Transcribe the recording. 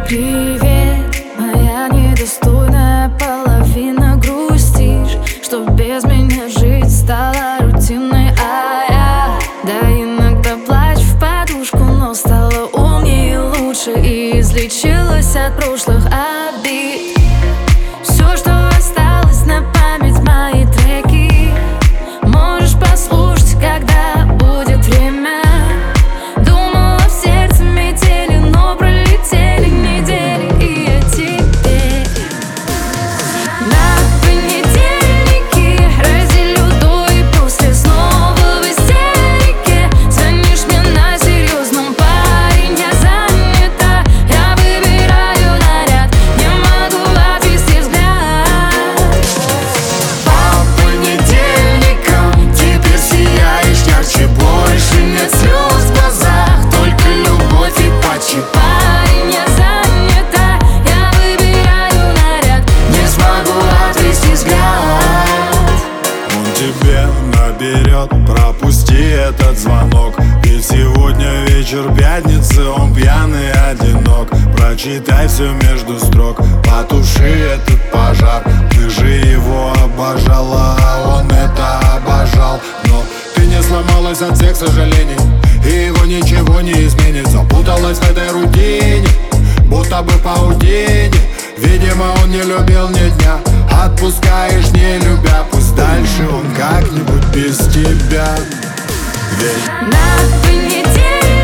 Привет, моя недостойная половина. Грустишь, что без меня жить стала рутиной, да иногда плачь в подушку, но стала умнее и лучше, и излечилась от прошлых обид. Все, что осталось на память, мои треки, можешь послушать, когда будет время. Думала, в сердце метели, но пролетели недели, и я теперь на понедельнике разделю до и после, снова в истерике. Звонишь мне на серьезном: парень, я занята, я выбираю наряд, не могу отвести взгляд. По понедельникам теперь сияешь ярче, больше нет слез в глазах, только любовь и почти. Парень, я занята, я выбираю наряд, Не смогу отвести взгляд. Он тебе наберет, пропусти этот звонок, ведь сегодня вечер пятницы, он пьяный, одинок. Прочитай все между строк, потуши этот пожар. Ты же его обожала, а он это обожал. Но ты не сломалась от всех сожалений, и его ничего не изменит. Запуталась в этой рутине, будто бы в паутине. Видимо, он не любил ни дня, отпускаешь не любя. Пусть дальше он как-нибудь без тебя. Ведь на понедельник.